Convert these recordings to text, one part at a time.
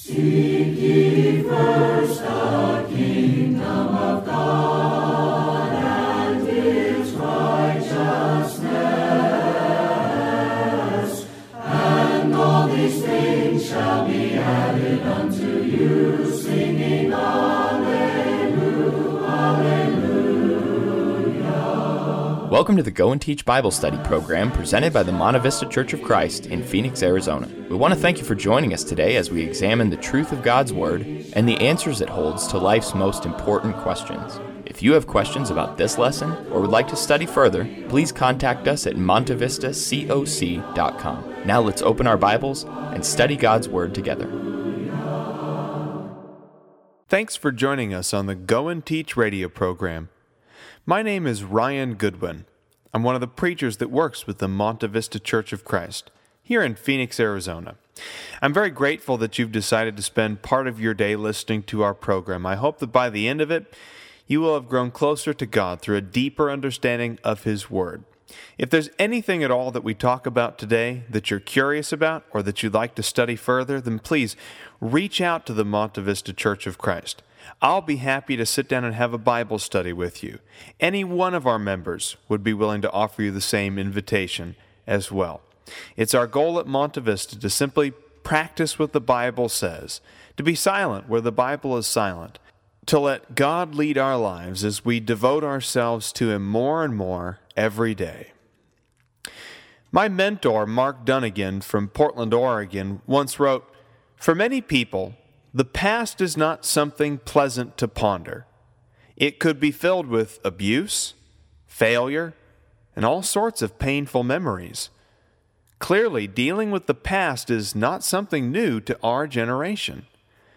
Seek ye first the kingdom of God and His righteousness, and all these things shall be added unto you, singing Alleluia, Alleluia. Welcome to the Go and Teach Bible Study program presented by the Monte Vista Church of Christ in Phoenix, Arizona. We want to thank you for joining us today as we examine the truth of God's Word and the answers it holds to life's most important questions. If you have questions about this lesson or would like to study further, please contact us at montevistacoc.com. Now let's open our Bibles and study God's Word together. Thanks for joining us on the Go and Teach radio program. My name is Ryan Goodwin. I'm one of the preachers that works with the Monte Vista Church of Christ here in Phoenix, Arizona. I'm very grateful that you've decided to spend part of your day listening to our program. I hope that by the end of it, you will have grown closer to God through a deeper understanding of His Word. If there's anything at all that we talk about today that you're curious about or that you'd like to study further, then please reach out to the Monte Vista Church of Christ. I'll be happy to sit down and have a Bible study with you. Any one of our members would be willing to offer you the same invitation as well. It's our goal at Monte Vista to simply practice what the Bible says, to be silent where the Bible is silent, to let God lead our lives as we devote ourselves to Him more and more every day. My mentor, Mark Dunnigan from Portland, Oregon, once wrote, "For many people, the past is not something pleasant to ponder. It could be filled with abuse, failure, and all sorts of painful memories. Clearly, dealing with the past is not something new to our generation."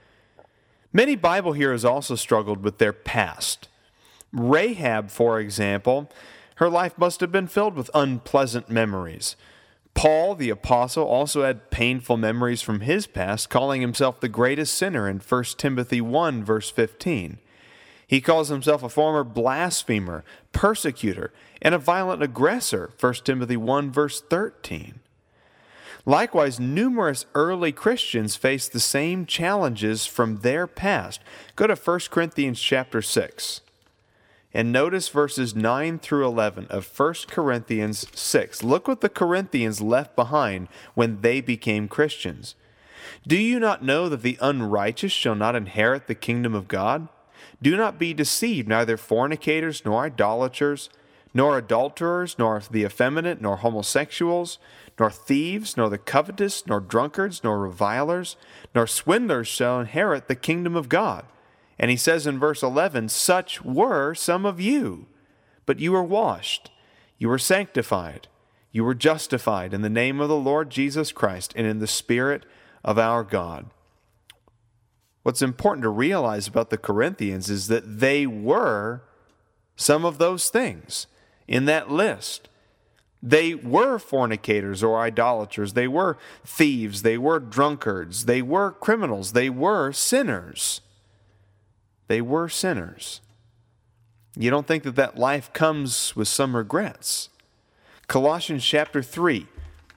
Many Bible heroes also struggled with their past. Rahab, for example, her life must have been filled with unpleasant memories. Paul, the apostle, also had painful memories from his past, calling himself the greatest sinner in 1 Timothy 1, verse 15. He calls himself a former blasphemer, persecutor, and a violent aggressor, 1 Timothy 1, verse 13. Likewise, numerous early Christians faced the same challenges from their past. Go to 1 Corinthians chapter 6. And notice verses 9 through 11 of 1 Corinthians 6. Look what the Corinthians left behind when they became Christians. "Do you not know that the unrighteous shall not inherit the kingdom of God? Do not be deceived, neither fornicators, nor idolaters, nor adulterers, nor the effeminate, nor homosexuals, nor thieves, nor the covetous, nor drunkards, nor revilers, nor swindlers shall inherit the kingdom of God." And he says in verse 11, "Such were some of you, but you were washed, you were sanctified, you were justified in the name of the Lord Jesus Christ and in the Spirit of our God." What's important to realize about the Corinthians is that they were some of those things in that list. They were fornicators or idolaters, they were thieves, they were drunkards, they were criminals, they were sinners. They were sinners. You don't think that life comes with some regrets. Colossians chapter 3.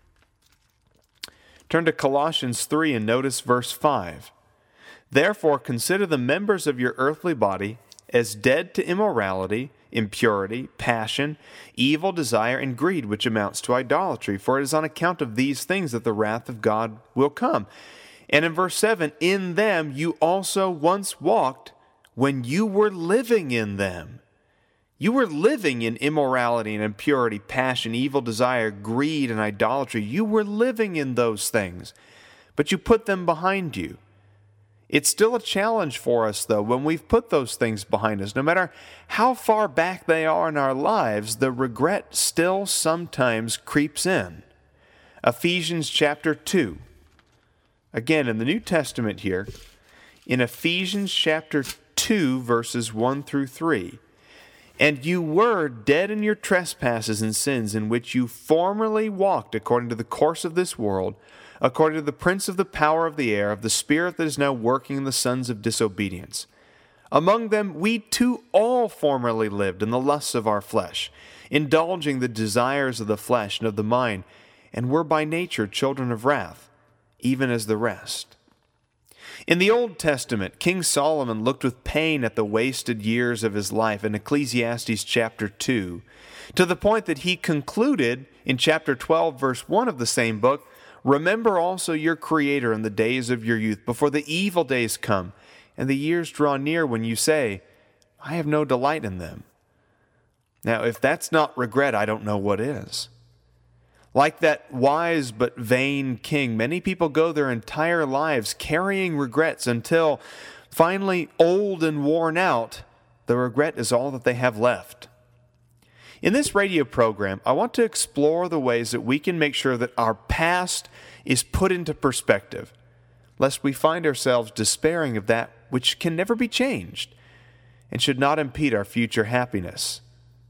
Turn to Colossians 3 and notice verse 5. "Therefore consider the members of your earthly body as dead to immorality, impurity, passion, evil desire, and greed, which amounts to idolatry. For it is on account of these things that the wrath of God will come." And in verse 7, "In them you also once walked when you were living in them." You were living in immorality and impurity, passion, evil desire, greed, and idolatry. You were living in those things, but you put them behind you. It's still a challenge for us, though, when we've put those things behind us. No matter how far back they are in our lives, the regret still sometimes creeps in. Ephesians chapter 2. Again, in the New Testament here, in Ephesians chapter 2, verses 1 through 3. "And you were dead in your trespasses and sins, in which you formerly walked according to the course of this world, according to the prince of the power of the air, of the spirit that is now working in the sons of disobedience. Among them we too all formerly lived in the lusts of our flesh, indulging the desires of the flesh and of the mind, and were by nature children of wrath, even as the rest." In the Old Testament, King Solomon looked with pain at the wasted years of his life in Ecclesiastes chapter 2, to the point that he concluded in chapter 12, verse 1 of the same book, "Remember also your Creator in the days of your youth, before the evil days come, and the years draw near when you say, I have no delight in them." Now, if that's not regret, I don't know what is. Like that wise but vain king, many people go their entire lives carrying regrets until, finally old and worn out, the regret is all that they have left. In this radio program, I want to explore the ways that we can make sure that our past is put into perspective, lest we find ourselves despairing of that which can never be changed and should not impede our future happiness.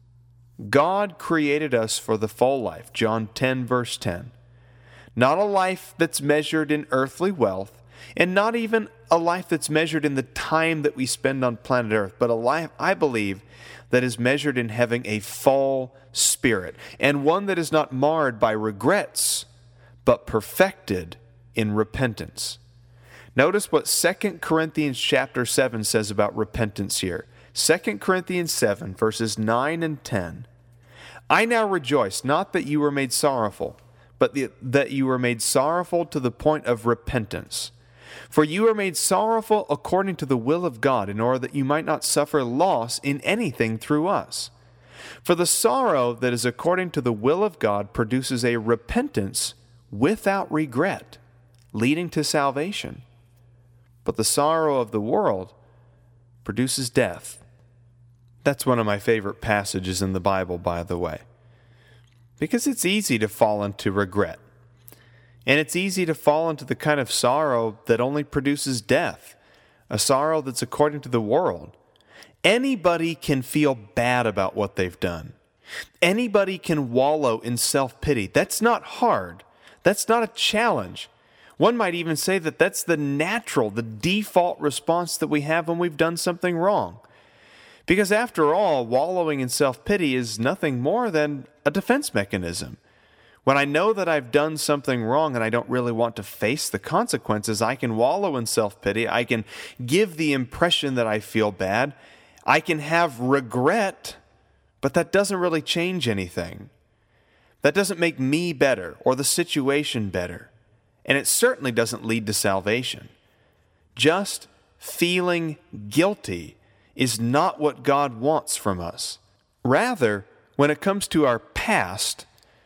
God created us for the full life, John 10, verse 10. Not a life that's measured in earthly wealth, and not even a life that's measured in the time that we spend on planet Earth, but a life, I believe, that is measured in having a full spirit, and one that is not marred by regrets, but perfected in repentance. Notice what 2 Corinthians chapter 7 says about repentance here. 2 Corinthians 7, verses 9 and 10. "I now rejoice, not that you were made sorrowful, but that you were made sorrowful to the point of repentance. For you are made sorrowful according to the will of God, in order that you might not suffer loss in anything through us. For the sorrow that is according to the will of God produces a repentance without regret, leading to salvation. But the sorrow of the world produces death." That's one of my favorite passages in the Bible, by the way, because it's easy to fall into regret. And it's easy to fall into the kind of sorrow that only produces death, a sorrow that's according to the world. Anybody can feel bad about what they've done. Anybody can wallow in self-pity. That's not hard. That's not a challenge. One might even say that that's the default response that we have when we've done something wrong. Because after all, wallowing in self-pity is nothing more than a defense mechanism. When I know that I've done something wrong and I don't really want to face the consequences, I can wallow in self-pity. I can give the impression that I feel bad. I can have regret, but that doesn't really change anything. That doesn't make me better or the situation better. And it certainly doesn't lead to salvation. Just feeling guilty is not what God wants from us. Rather, when it comes to our past,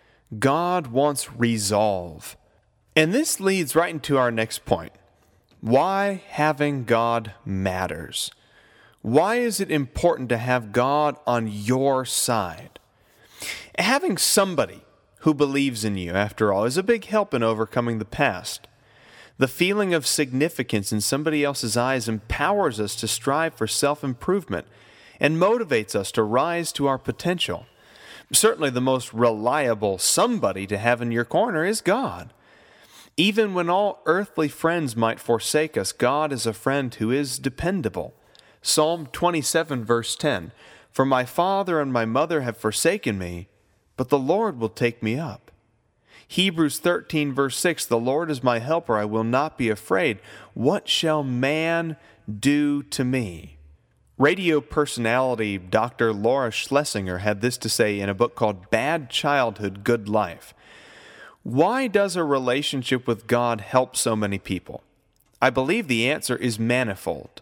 God wants resolve. And this leads right into our next point. Why having God matters. Why is it important to have God on your side? Having somebody who believes in you, after all, is a big help in overcoming the past. The feeling of significance in somebody else's eyes empowers us to strive for self-improvement and motivates us to rise to our potential. Certainly the most reliable somebody to have in your corner is God. Even when all earthly friends might forsake us, God is a friend who is dependable. Psalm 27, verse 10, "For my father and my mother have forsaken me, but the Lord will take me up." Hebrews 13, verse 6, "The Lord is my helper, I will not be afraid. What shall man do to me?" Radio personality Dr. Laura Schlesinger had this to say in a book called Bad Childhood, Good Life. Why does a relationship with God help so many people? I believe the answer is manifold.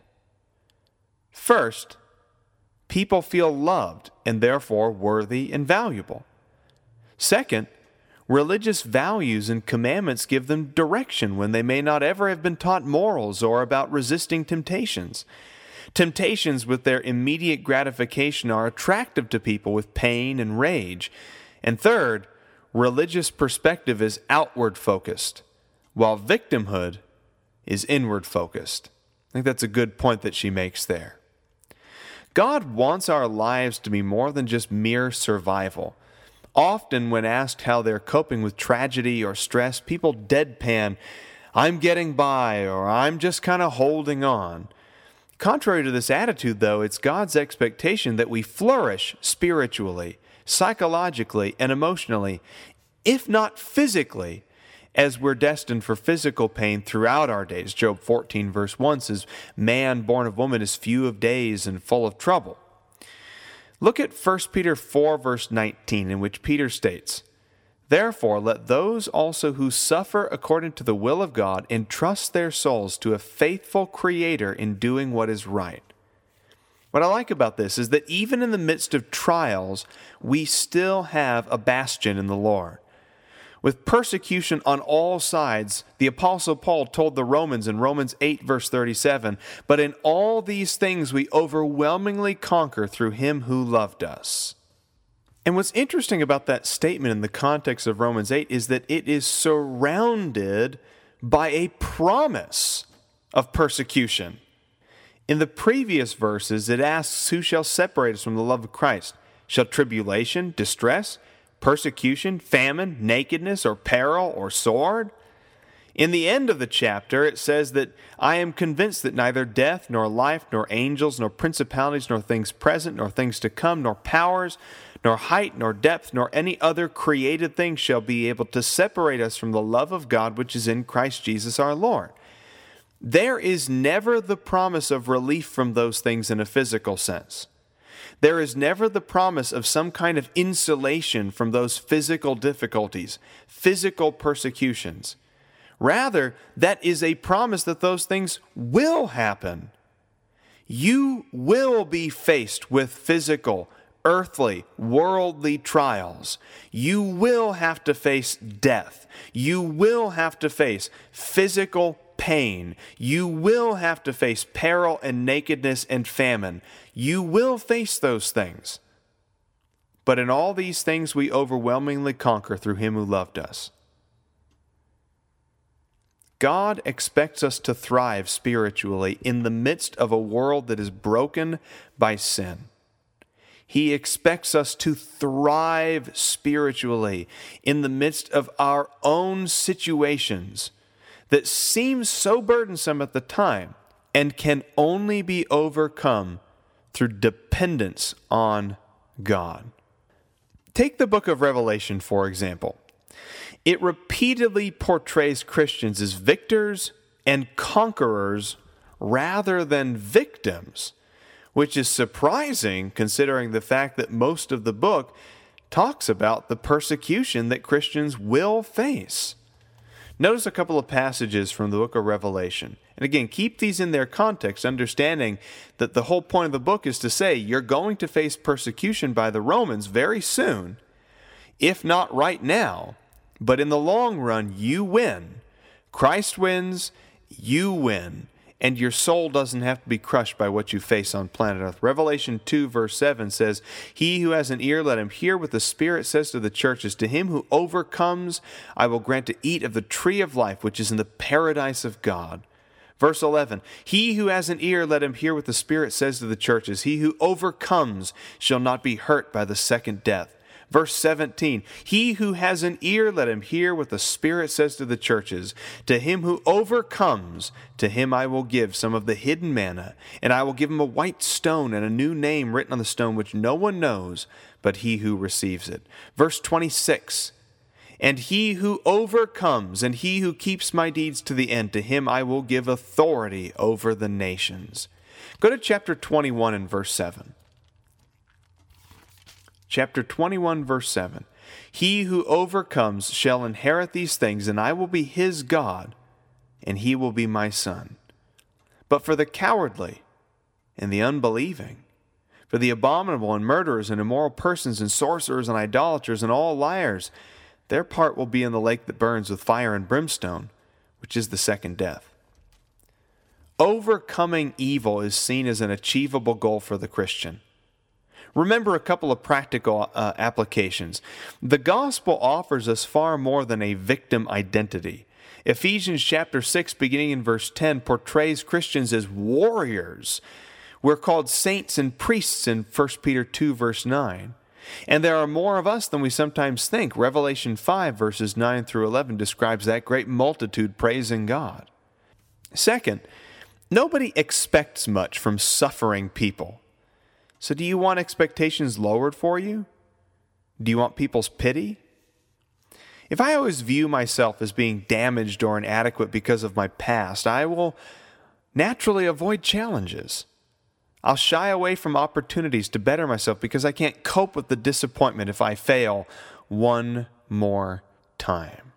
First, people feel loved and therefore worthy and valuable. Second, religious values and commandments give them direction when they may not ever have been taught morals or about resisting temptations. Temptations with their immediate gratification are attractive to people with pain and rage. And third, religious perspective is outward focused, while victimhood is inward focused. I think that's a good point that she makes there. God wants our lives to be more than just mere survival. Often when asked how they're coping with tragedy or stress, people deadpan, "I'm getting by," or "I'm just kind of holding on." Contrary to this attitude, though, it's God's expectation that we flourish spiritually, psychologically, and emotionally, if not physically, as we're destined for physical pain throughout our days. Job 14 verse 1 says, "Man born of woman is few of days and full of trouble." Look at 1 Peter 4 verse 19, in which Peter states, "Therefore let those also who suffer according to the will of God entrust their souls to a faithful Creator in doing what is right." What I like about this is that even in the midst of trials, we still have a bastion in the Lord. With persecution on all sides, the Apostle Paul told the Romans in Romans 8 verse 37, "But in all these things we overwhelmingly conquer through him who loved us." And what's interesting about that statement in the context of Romans 8 is that it is surrounded by a promise of persecution. In the previous verses, it asks, "Who shall separate us from the love of Christ? Shall tribulation, distress, persecution, famine, nakedness, or peril, or sword?" In the end of the chapter, it says that, "I am convinced that neither death, nor life, nor angels, nor principalities, nor things present, nor things to come, nor powers, nor height, nor depth, nor any other created thing shall be able to separate us from the love of God which is in Christ Jesus our Lord." There is never the promise of relief from those things in a physical sense. There is never the promise of some kind of insulation from those physical difficulties, physical persecutions. Rather, that is a promise that those things will happen. You will be faced with physical, earthly, worldly trials. You will have to face death. You will have to face physical pain. You will have to face peril and nakedness and famine. You will face those things. But in all these things we overwhelmingly conquer through him who loved us. God expects us to thrive spiritually in the midst of a world that is broken by sin. He expects us to thrive spiritually in the midst of our own situations that seem so burdensome at the time and can only be overcome through dependence on God. Take the book of Revelation, for example. It repeatedly portrays Christians as victors and conquerors rather than victims, which is surprising considering the fact that most of the book talks about the persecution that Christians will face. Notice a couple of passages from the book of Revelation. And again, keep these in their context, understanding that the whole point of the book is to say you're going to face persecution by the Romans very soon, if not right now. But in the long run, you win. Christ wins, you win. And your soul doesn't have to be crushed by what you face on planet Earth. Revelation 2 verse 7 says, "He who has an ear, let him hear what the Spirit says to the churches. To him who overcomes, I will grant to eat of the tree of life, which is in the paradise of God." Verse 11, "He who has an ear, let him hear what the Spirit says to the churches. He who overcomes shall not be hurt by the second death." Verse 17, "He who has an ear, let him hear what the Spirit says to the churches. To him who overcomes, to him I will give some of the hidden manna, and I will give him a white stone and a new name written on the stone which no one knows but he who receives it." Verse 26, "And he who overcomes, and he who keeps my deeds to the end, to him I will give authority over the nations." Go to chapter 21 and verse 7. Chapter 21, verse 7. "He who overcomes shall inherit these things, and I will be his God, and he will be my son. But for the cowardly and the unbelieving, for the abominable and murderers and immoral persons and sorcerers and idolaters and all liars, their part will be in the lake that burns with fire and brimstone, which is the second death." Overcoming evil is seen as an achievable goal for the Christian. Remember a couple of practical applications. The gospel offers us far more than a victim identity. Ephesians chapter 6, beginning in verse 10, portrays Christians as warriors. We're called saints and priests in 1 Peter 2, verse 9. And there are more of us than we sometimes think. Revelation 5, verses 9 through 11 describes that great multitude praising God. Second, nobody expects much from suffering people. So do you want expectations lowered for you? Do you want people's pity? If I always view myself as being damaged or inadequate because of my past, I will naturally avoid challenges. I'll shy away from opportunities to better myself because I can't cope with the disappointment if I fail one more time.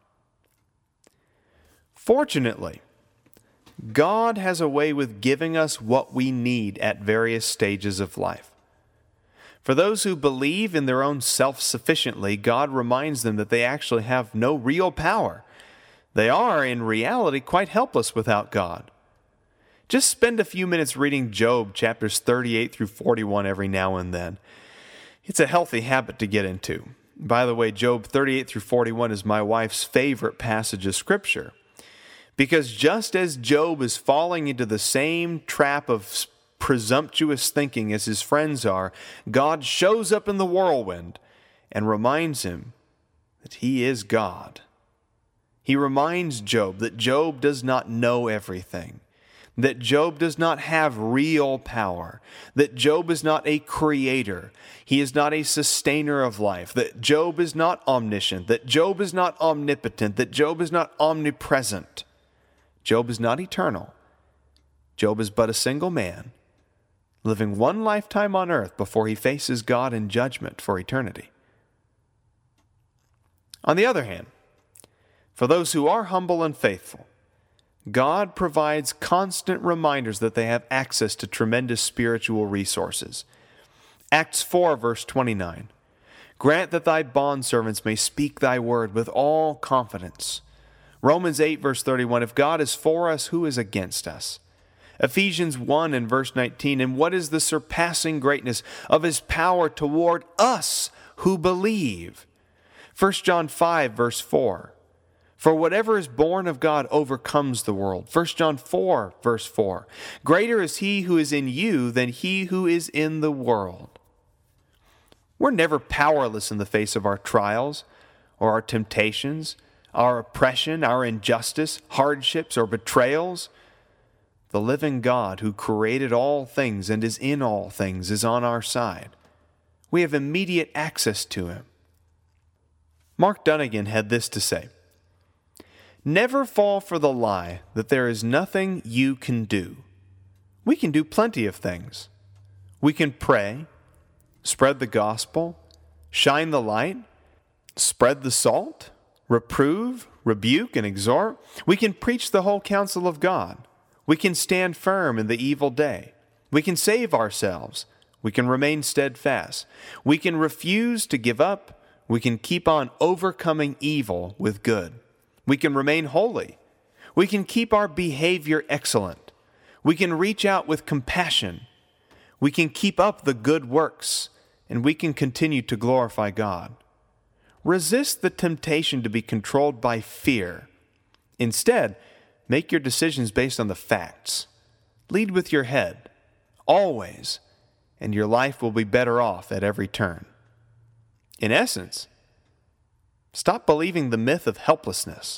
Fortunately, God has a way with giving us what we need at various stages of life. For those who believe in their own self-sufficiently, God reminds them that they actually have no real power. They are, in reality, quite helpless without God. Just spend a few minutes reading Job chapters 38 through 41 every now and then. It's a healthy habit to get into. By the way, Job 38 through 41 is my wife's favorite passage of Scripture. Because just as Job is falling into the same trap of presumptuous thinking as his friends are, God shows up in the whirlwind and reminds him that he is God. He reminds Job that Job does not know everything, that Job does not have real power, that Job is not a creator, he is not a sustainer of life, that Job is not omniscient, that Job is not omnipotent, that Job is not omnipresent. Job is not eternal. Job is but a single man, living one lifetime on earth before he faces God in judgment for eternity. On the other hand, for those who are humble and faithful, God provides constant reminders that they have access to tremendous spiritual resources. Acts 4, verse 29. Grant that thy bondservants may speak thy word with all confidence. Romans 8, verse 31. If God is for us, who is against us? Ephesians 1 and verse 19, and what is the surpassing greatness of his power toward us who believe? 1 John 5, verse 4, for whatever is born of God overcomes the world. 1 John 4, verse 4, greater is he who is in you than he who is in the world. We're never powerless in the face of our trials or our temptations, our oppression, our injustice, hardships, or betrayals. The living God who created all things and is in all things is on our side. We have immediate access to him. Mark Dunnigan had this to say, never fall for the lie that there is nothing you can do. We can do plenty of things. We can pray, spread the gospel, shine the light, spread the salt, reprove, rebuke, and exhort. We can preach the whole counsel of God. We can stand firm in the evil day. We can save ourselves. We can remain steadfast. We can refuse to give up. We can keep on overcoming evil with good. We can remain holy. We can keep our behavior excellent. We can reach out with compassion. We can keep up the good works, and we can continue to glorify God. Resist the temptation to be controlled by fear. Instead, make your decisions based on the facts. Lead with your head, always, and your life will be better off at every turn. In essence, stop believing the myth of helplessness.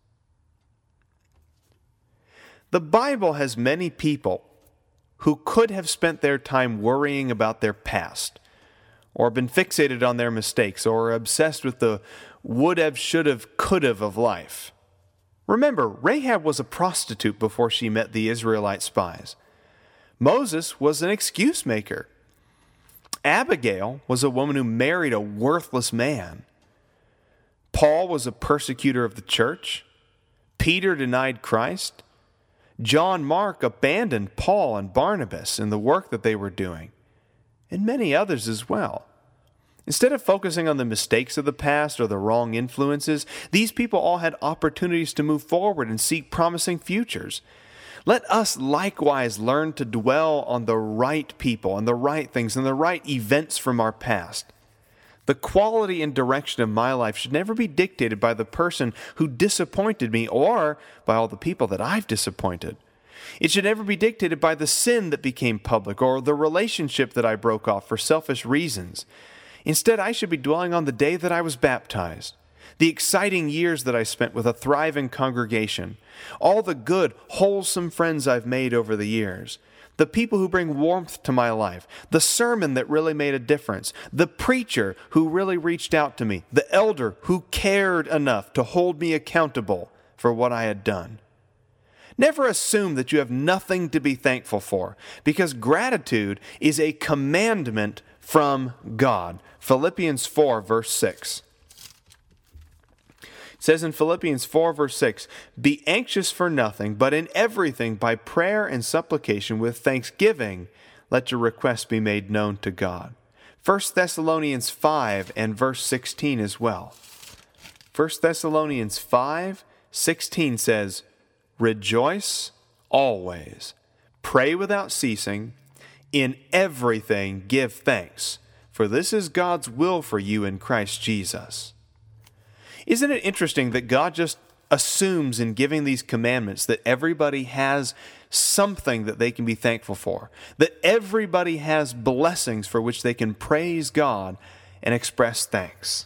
The Bible has many people who could have spent their time worrying about their past, or been fixated on their mistakes, or obsessed with the would-have, should-have, could-have of life. Remember, Rahab was a prostitute before she met the Israelite spies. Moses was an excuse maker. Abigail was a woman who married a worthless man. Paul was a persecutor of the church. Peter denied Christ. John Mark abandoned Paul and Barnabas in the work that they were doing, and many others as well. Instead of focusing on the mistakes of the past or the wrong influences, these people all had opportunities to move forward and seek promising futures. Let us likewise learn to dwell on the right people and the right things and the right events from our past. The quality and direction of my life should never be dictated by the person who disappointed me or by all the people that I've disappointed. It should never be dictated by the sin that became public or the relationship that I broke off for selfish reasons. Instead, I should be dwelling on the day that I was baptized, the exciting years that I spent with a thriving congregation, all the good, wholesome friends I've made over the years, the people who bring warmth to my life, the sermon that really made a difference, the preacher who really reached out to me, the elder who cared enough to hold me accountable for what I had done. Never assume that you have nothing to be thankful for, because gratitude is a commandment from God. Philippians 4, verse 6. It says in Philippians 4, verse 6, "Be anxious for nothing, but in everything by prayer and supplication with thanksgiving, let your requests be made known to God." 1 Thessalonians 5 and verse 16 as well. 1 Thessalonians 5:16 says, "Rejoice always, pray without ceasing, in everything give thanks, for this is God's will for you in Christ Jesus." Isn't it interesting that God just assumes in giving these commandments that everybody has something that they can be thankful for, that everybody has blessings for which they can praise God and express thanks?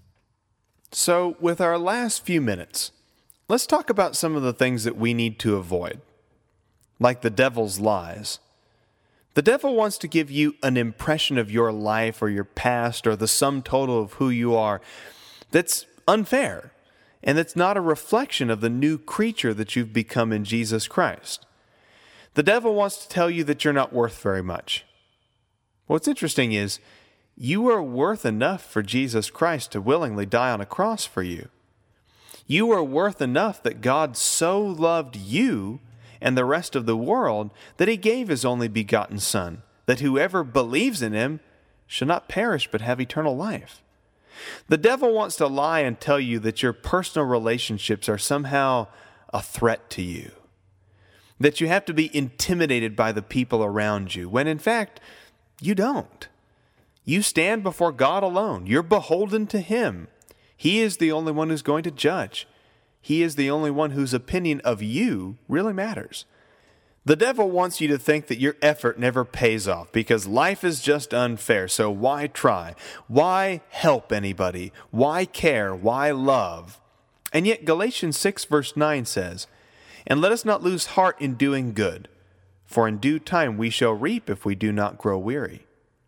So, with our last few minutes, let's talk about some of the things that we need to avoid, like the devil's lies. The devil wants to give you an impression of your life or your past or the sum total of who you are that's unfair, and that's not a reflection of the new creature that you've become in Jesus Christ. The devil wants to tell you that you're not worth very much. What's interesting is you are worth enough for Jesus Christ to willingly die on a cross for you. You are worth enough that God so loved you and the rest of the world that he gave his only begotten Son, that whoever believes in him shall not perish but have eternal life. The devil wants to lie and tell you that your personal relationships are somehow a threat to you, that you have to be intimidated by the people around you, when in fact, you don't. You stand before God alone. You're beholden to him. He is the only one who's going to judge. He is the only one whose opinion of you really matters. The devil wants you to think that your effort never pays off because life is just unfair, so why try? Why help anybody? Why care? Why love? And yet Galatians 6 verse 9 says, "And let us not lose heart in doing good, for in due time we shall reap if we do not grow weary."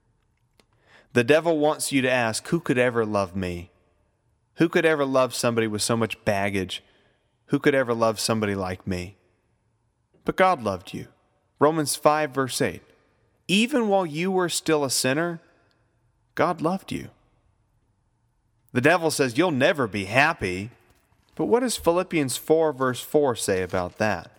The devil wants you to ask, who could ever love me? Who could ever love somebody with so much baggage? Who could ever love somebody like me? But God loved you. Romans 5 verse 8. Even while you were still a sinner, God loved you. The devil says you'll never be happy. But what does Philippians 4 verse 4 say about that?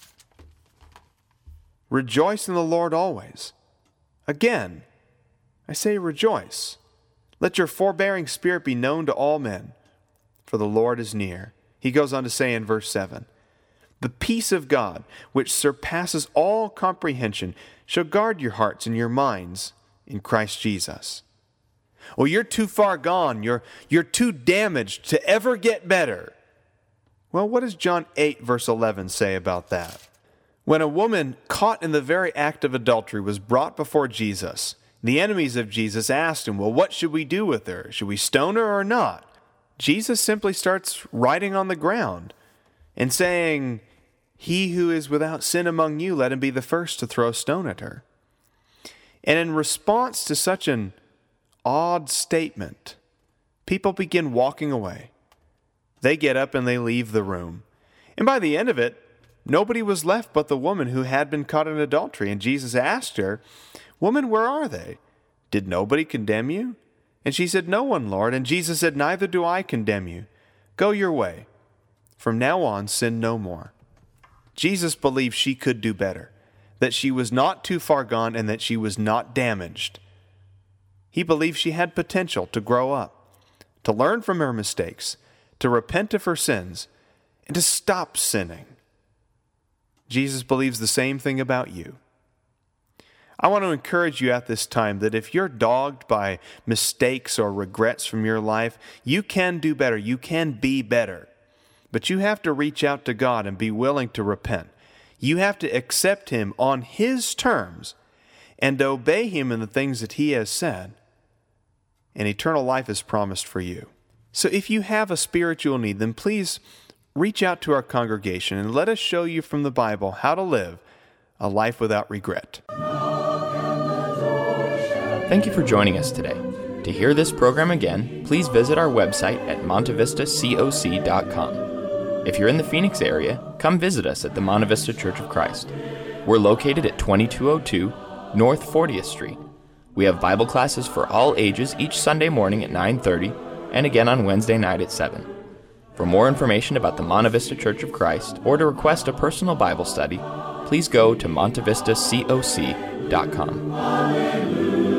Rejoice in the Lord always. Again, I say rejoice. Let your forbearing spirit be known to all men, for the Lord is near. He goes on to say in verse 7, "The peace of God, which surpasses all comprehension, shall guard your hearts and your minds in Christ Jesus." Well, you're too far gone. You're too damaged to ever get better. Well, what does John 8 verse 11 say about that? When a woman caught in the very act of adultery was brought before Jesus, the enemies of Jesus asked him, well, what should we do with her? Should we stone her or not? Jesus simply starts writing on the ground and saying, "He who is without sin among you, let him be the first to throw a stone at her." And in response to such an odd statement, people begin walking away. They get up and they leave the room. And by the end of it, nobody was left but the woman who had been caught in adultery. And Jesus asked her, "Woman, where are they? Did nobody condemn you?" And she said, "No one, Lord." And Jesus said, "Neither do I condemn you. Go your way. From now on, sin no more." Jesus believed she could do better, that she was not too far gone and that she was not damaged. He believed she had potential to grow up, to learn from her mistakes, to repent of her sins, and to stop sinning. Jesus believes the same thing about you. I want to encourage you at this time that if you're dogged by mistakes or regrets from your life, you can do better. You can be better. But you have to reach out to God and be willing to repent. You have to accept Him on His terms and obey Him in the things that He has said. And eternal life is promised for you. So if you have a spiritual need, then please reach out to our congregation and let us show you from the Bible how to live a life without regret. Thank you for joining us today. To hear this program again, please visit our website at montevistacoc.com. If you're in the Phoenix area, come visit us at the Monte Vista Church of Christ. We're located at 2202 North 40th Street. We have Bible classes for all ages each Sunday morning at 9:30 and again on Wednesday night at 7. For more information about the Monte Vista Church of Christ or to request a personal Bible study, please go to montevistacoc.com.